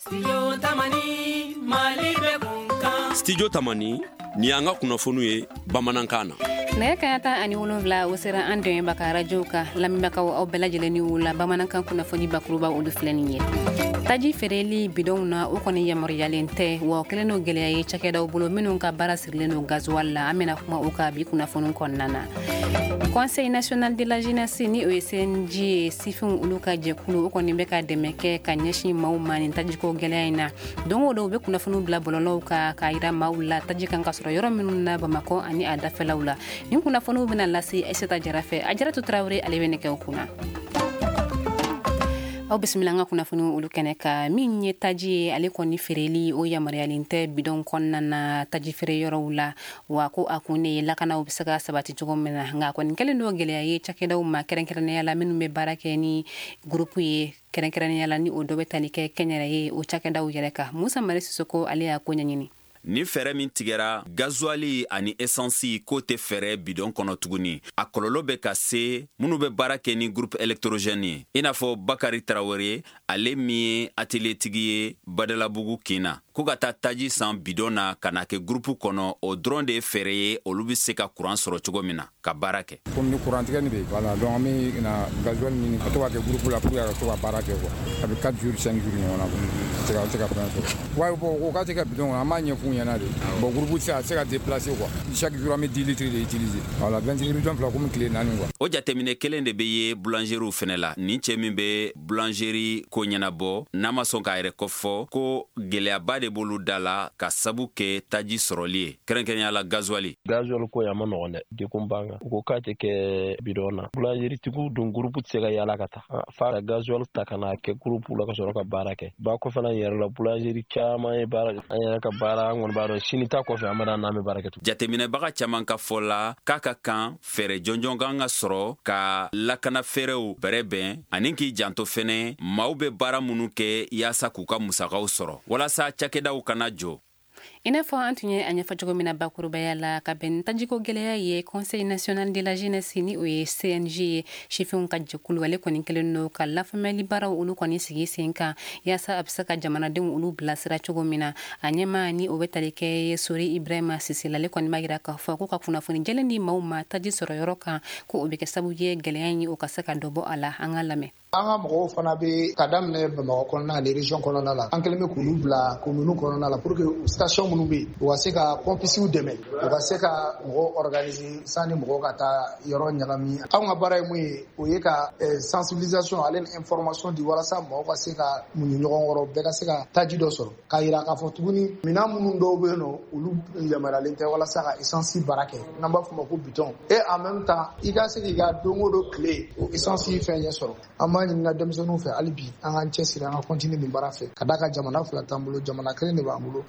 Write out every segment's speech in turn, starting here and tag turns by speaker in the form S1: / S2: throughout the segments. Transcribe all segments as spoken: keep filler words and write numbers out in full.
S1: Studio Tamani Mali be kunkan. Studio Tamani ni anga kunnafoniw ye bamanankan na.
S2: Ne kayata ani wolonwula o sera an dɛmɛ ba ka radio ka lamɛnbagaw aw bɛɛ lajɛlen ni wula bamanankan kunnafoni bakuruba olu filɛ nin ye. Taji feereli bidonw na o kɔni yamaruyalen tɛ wa kelen n'o gɛlɛya ye cakɛdaw bolo minnu ka baara sirilen no gasoil la an bɛna kuma o ka bi kunnafoni kɔnɔna na. Conseil national de la jeunesse ni o ye C N J ye sifinw olu ka jɛkulu o kɔni bɛ ka dɛmɛ kɛ ka ɲɛsin maaw ma nin tajiko gɛlɛya in na. Don o don u bɛ kunnafoniw bila bɔlɔlɔw ka ka yira maaw la taji kan ka sɔrɔ yɔrɔ minnu na Bamakɔ ani a dafɛlaw la. Nin kunnafoniw bɛna lase Aissata Jara fɛ. Ajaratu Traoré ale bɛ nɛgɛw kunna. Aw bisimila nga kunnafoni olu kɛnɛ ka min ye taji ye ale kɔni feereli o yamaruyalen tɛ bidon kɔnɔna na taji feere yɔrɔw la wa ko a kun ne lakanaw bɛ se ka sabati cogo min na nka kɔni kɛlen don gɛlɛya ye cakɛdaw ma kɛrɛnkɛrɛnnenya la minnu bɛ baara kɛ ni groupe ye kɛrɛnkɛrɛnnenya la ni o dɔ bɛ tali kɛ kɛnyɛrɛ ye o cakɛdaw yɛrɛ kan Musa Mari Sisoko ale y'a ko ɲɛɲini.
S3: Ni fɛrɛ min tigɛra gasoili ani essence ko tɛ fɛrɛ bidon kɔnɔ tuguni a kɔlɔlɔ bɛ ka se minnu bɛ baara kɛ ni groupe électrogène ye i n'a fɔ Bakari Traoré ale min ye atelier tigi ye Badalabugu Kina ko ka taa taji san bidon na ka na kɛ groupe kɔnɔ o dɔrɔn de ye fɛrɛ ye olu bɛ se ka courant sɔrɔ cogo min na ka baara kɛ
S4: comme ni courant tigɛ ni bɛ voilà donc an bɛ na gasoil ɲini ka to ka kɛ groupe la pour ka to ka baara kɛ quoi a bɛ quatre jours cinq jours ɲɔgɔn na se ka se ka fɛn sɔrɔ wa bon o ka se ka bidon an b'a ɲɛfɔ ɲɛna de bon groupe se ka se ka déplacer quoi chaque jour an bɛ dix litres de utiliser voilà vingt-cinq bidon fila comme tile naani quoi
S3: o jateminɛ kelen de bɛ ye boulangerie fɛnɛ la nin cɛ min bɛ boulangerie ko ɲɛnabɔ n'a ma sɔn k'a yɛrɛ kofɔ ko gɛlɛyaba de b'olu da la ka sabu kɛ taji sɔrɔli ye kɛrɛnkɛrɛnya la gasoil
S5: gasoil ko ya ma nɔgɔn dɛ dekun banga ko k'a tɛ kɛ bidon na boulangerie tigiw dun groupe tɛ se ka yala ka taa fa ka gasoil ta ka na kɛ groupe la ka sɔrɔ ka baara kɛ ba ko fana yɛrɛ la boulangerie caman ye baara an yɛrɛ ka baara an kɔni b'a dɔn sini ta kɔfɛ an bɛna n'an bɛ baara kɛ
S3: jateminɛbaga caman ka fɔ la k'a ka kan fɛrɛ jɔnjɔn kan ka sɔrɔ ka lakana fɛrɛw bɛrɛbɛn ani k'i janto fɛnɛ maaw bɛ baara minnu kɛ yaasa k'u ka musakaw sɔrɔ walasa cakɛdaw kana jɔ
S2: I n'a fɔ an tun ye a ɲɛfɔ cogo min na bakurubaya la ka bɛn tajiko gɛlɛya ye Conseil national de la jeunesse ni o ye C N J ye sifinw ka jɛkulu ale kɔni kelen don ka lafaamuyali baaraw olu kɔni sigi sen kan yaasa a bɛ se ka jamanadenw olu bilasira cogo min na a ɲɛma ni o bɛ tali kɛ Sori Ibrahima Sise ale kɔni b'a yira k'a fɔ ko ka kunnafoni jɛlen di maaw ma taji sɔrɔ yɔrɔ kan ko o bɛ kɛ sababu ye gɛlɛya in ye o ka se ka dɔ bɔ a la an ka lamɛn.
S6: An ka mɔgɔw fana bɛ ka daminɛ Bamakɔ kɔnɔna ani région kɔnɔna la an kɛlen bɛ k'olu bila commune kɔnɔna la pour que station minnu bɛ yen u ka se ka pompisiw dɛmɛ u ka se ka mɔgɔw organiser sanni mɔgɔw ka taa yɔrɔ ɲagami anw ka baara ye mun ye o ye ka sensibilisation ale ni information di walasa mɔgɔw ka se ka muɲu ɲɔgɔn kɔrɔ bɛɛ ka se ka taji dɔ sɔrɔ k'a yira k'a fɔ tuguni minɛn minnu dɔw bɛ yen nɔ olu yamaruyalen tɛ walasa ka essence baara kɛ n'an b'a fɔ o ma ko bitɔn et en même temps i ka se k'i ka don o don tile o essence fɛn ɲɛ sɔrɔ an b'a ɲini ka denmisɛnninw fɛ hali bi an k'an cɛsiri an ka continuer nin baara fɛ ka d'a kan jamana fila t'an bolo jamana kelen de b'an bolo.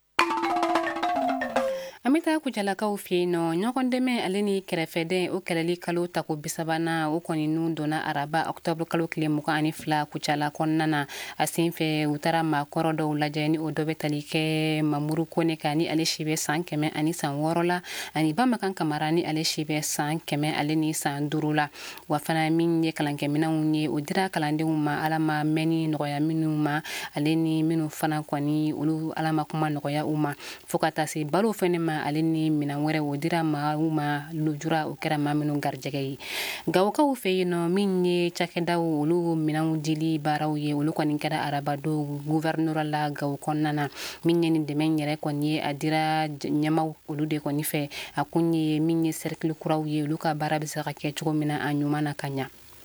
S2: An bɛ taa kujalakaw fɛ yen nɔ ɲɔgɔn dɛmɛ ale ni kɛrɛfɛdɛn o kɛlɛli kalo tako bisabana o kɔni n'u donna araba octobre kalo tile mugan ani fila kucala kɔnɔna na a sen fɛ u taara maakɔrɔ dɔw lajɛ ni o dɔ bɛ tali kɛ Mamuru Kone kan ni ale si bɛ san kɛmɛ ani san wɔɔrɔ la ani Bamakan Kamara ni ale si bɛ san kɛmɛ ale ni san duuru la wa fana min ye kalankɛminɛnw ye o dira kalandenw ma ala ma mɛnni nɔgɔya minnu ma ale ni minnu fana kɔni olu ala ma kuma nɔgɔya u ma fo ka taa se balo fɛnɛ ma ale ni minan wɛrɛ o dira maaw ma lujura o kɛra maa minnu garijɛgɛ ye gawukaw fɛ yen nɔ min ye cakɛdaw olu minanw dili baaraw ye olu kɔni kɛra arabado gouverneur la gawo kɔnɔna na min ye nin dɛmɛ yɛrɛ kɔni ye a dira ɲɛmaw olu de kɔni fɛ a kun ye min ye cercle kuraw ye olu ka baara bɛ se ka kɛ cogo min na a ɲuman na ka ɲa.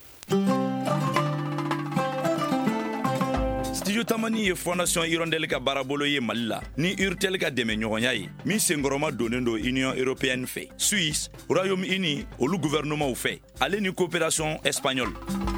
S7: Studio Tamani ye Fondation Hirondelle ka baarabolo ye Mali la ni Urtel ka dɛmɛ ɲɔgɔnya ye min senkɔrɔma donnen do Union Européenne fɛ Suisse Royaume-Uni olu gouvernement fɛ ale ni coopération espagnole.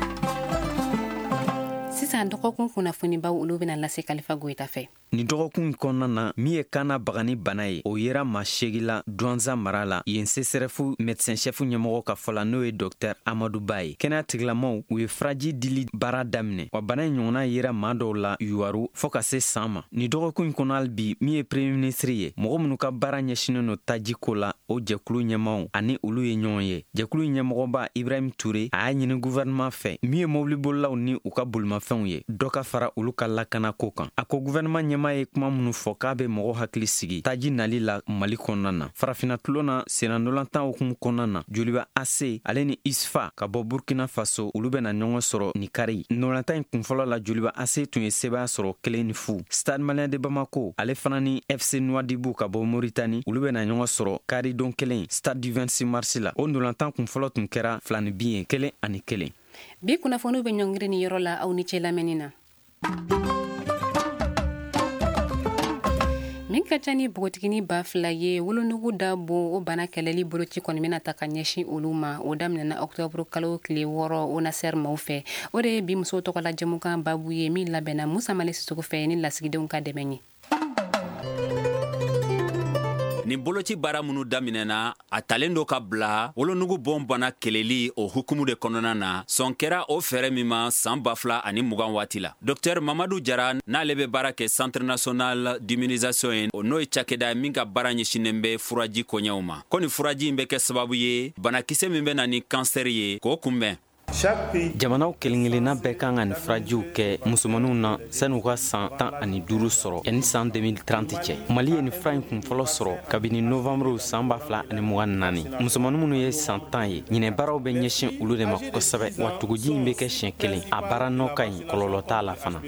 S2: Sisan dɔgɔkun kunnafonibaw olu bɛna lase Kalifa Goyita fɛ.
S8: Ni dɔgɔkun kɔnɔna na min ye kana bagani bana ye o yera maa seegin la Douanza mara la yen C S R F médecin chef ɲɛmɔgɔ ka fɔ la n'o ye docteur Amadou Ba ye kɛnɛya tigilamaw u ye furaji dili baara daminɛ wa bana in ɲɔgɔnna yera maa dɔw la yuwaru fɔɔ ka se san ma ni dɔgɔkun kɔnɔ hali bi min ye premier ministre ye mɔgɔ minnu ka baara ɲɛsinen no taji ko la o jɛkulu ɲɛmaw ani olu ye ɲɔgɔn ye jɛkulu ɲɛmɔgɔba Ibrahim Touré a y'a ɲini gouvernement fɛ min ye mobili bolilaw ni u ka bolimafɛnw fɛnw ye dɔ ka fara olu ka lakana ko kan. A ko gouvernement ɲɛma ye kuma minnu fɔ k'a be mɔgɔ hakili sigi taji nali la Mali kɔnɔna na. Farafina tulo na senna ndolantan hukumu kɔnɔna na joliba ase ale ni isfa ka bɔ Burkina Faso olu bena ɲɔgɔn sɔrɔ ni kari. Ndolantan in kunfɔlɔ la joliba ase tun ye sebaya sɔrɔ kelen ni fu. Stade Malien de Bamako ale fana ni F C Nouadhibou ka bɔ Mauritanie olu bena ɲɔgɔn sɔrɔ kari don kelen Stade du vingt-six mars la. O ndolantan kunfɔlɔ tun kɛra filani bin ye kelen ani kelen.
S2: Bi kunnafoniw be ɲɔngiri ni yɔrɔ la aw ni cɛ lamɛnni na. Min ka ca ni bogotigini ba fila ye wolonugu da bon o bana kɛlɛli boloci kɔni bena ta ka ɲɛsin olu ma o daminɛna octobre kalo tile wɔɔrɔ o naser maw fɛ o de ye bi musow tɔgɔ la jamukan babu ye min labɛnna Musa Male Sisoko fɛ ni lasigidenw ka dɛmɛ ye.
S3: Nin boloci baara minnu daminɛna a talen do ka bila wolonugu bon bana kɛlɛli o hukumu de kɔnɔna na sɔn kɛra o fɛɛrɛ min ma san ba fila ani mugan waati la. Docteur Mamadou Jara n'ale be baara kɛ Centre National d'Immunisation ye o n'o ye cakɛda min ka baara ɲɛsinnen bɛ furaji koɲɛw ma. Ko ni furaji in bɛ kɛ sababu ye banakisɛ min bɛ na ni kansɛri ye k'o kunbɛn.
S8: Jamanaw kelen kelenna bɛɛ kan ka ni furajiw kɛ musomaninw na san'u ka san tan ani duuru sɔrɔ yanni san deux mille trente cɛ. Mali ye ni fura in kunfɔlɔ sɔrɔ kabini novembre san ba fila ani mugan naani. Musomanin minnu ye san tan ye ɲinɛ baaraw bɛ ɲɛsin olu de ma kosɛbɛ wa tuguji in bɛ kɛ siɲɛ kelen a baara nɔ ka ɲi kɔlɔlɔ t'a la fana.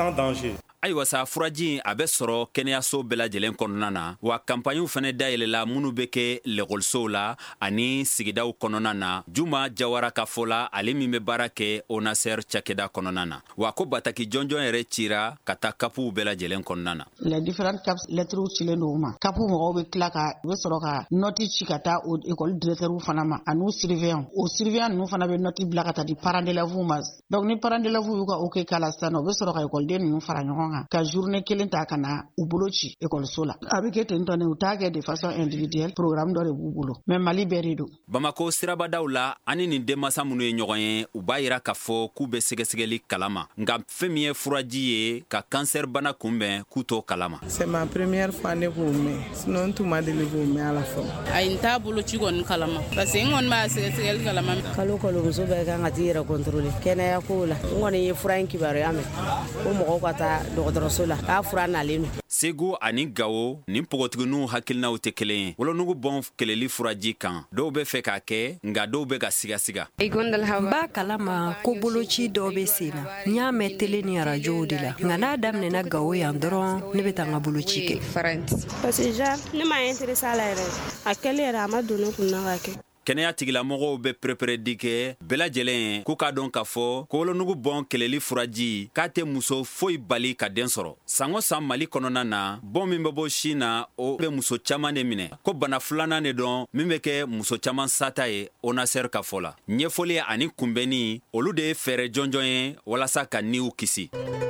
S3: Ayiwa sa furaji a bɛ sɔrɔ kɛnɛyaso bɛɛ lajɛlen kɔnɔna na wa kampaɲiw fana dayɛlɛla minnu bɛ kɛ lɛkɔlisow la ani sigidaw kɔnɔna na. Juma Jawara ka fɔ la ale min bɛ baara kɛ Onaser cakɛda kɔnɔna na wa ko bataki jɔnjɔn yɛrɛ cira ka taa kapuw bɛɛ lajɛlen kɔnɔna na.
S9: Les différentes caps lettres cilen do ma kapu mɔgɔw bɛ tila ka u bɛ sɔrɔ ka nɔti ci ka taa o école directeur fana ma ani surveillant o surveillant ninnu fana bɛ nɔti bila ka taa di parents d'élèves ma. Donc ni parents d'élèves y'u ka OK k'a la sisan u bɛ sɔrɔ ka écoleden ninnu fara ɲɔgɔn ka journée kelen ta kana u bolo ci école la. A bɛ kɛ ten tɔ u t'a kɛ de façon individuelle programme dɔ de b'u bolo mais Mali bɛɛ de don.
S3: Bamako sirabadaw la ani nin denmasa minnu ye ɲɔgɔn ye u b'a yira k'a fɔ k'u bɛ sɛgɛsɛgɛli kalama nka fɛn min ye furaji ye ka cancer bana kunbɛn k'u t'o kalama.
S10: C'est ma première fois ne k'o mɛn sinon n tun ma deli k'o mɛn ala fɔlɔ. Ayi n t'a boloci kɔni kalama parce que n kɔni b'a sɛgɛsɛgɛli kalama.
S11: Kalo kalo muso bɛɛ kan ka t'i yɛrɛ contrôler kɛnɛya kow la n kɔni ye fura in kibaruya mɛn ko mɔgɔw ka taa dɔgɔtɔrɔso la k'a fura nalen.
S3: Segu ani Gawo ni pogotiginiw hakilinaw tɛ kelen ye. Wolonugu bɔn kɛlɛli furaji kan dɔw bɛ fɛ k'a kɛ nka dɔw bɛ ka sigasiga.
S12: N b'a kalama ko boloci dɔw bɛ sen na n y'a mɛn tele ni arajow de la nka n'a daminɛna Gawo yan dɔrɔn ne bɛ taa n ka boloci kɛ.
S13: parce que genre ne m'a intéressé a la yɛrɛ a kɛli yɛrɛ a ma don ne kunna ka kɛ.
S3: Kɛnɛya tigilamɔgɔw bɛ prɛprɛdi kɛ bɛɛ lajɛlen k'u k'a dɔn k'a fɔ ko wolonugu bɔn kɛlɛli furaji k'a tɛ muso foyi bali ka den sɔrɔ. San o san Mali kɔnɔna na bɔn min bɛ bɔ Chine na o bɛ muso caman de minɛ ko bana filanan de dɔn min bɛ kɛ muso caman sata ye Onaser ka fɔ la. Ɲɛfɔli ani kunbɛnni olu de ye fɛɛrɛ jɔnjɔn ye walasa ka niw kisi.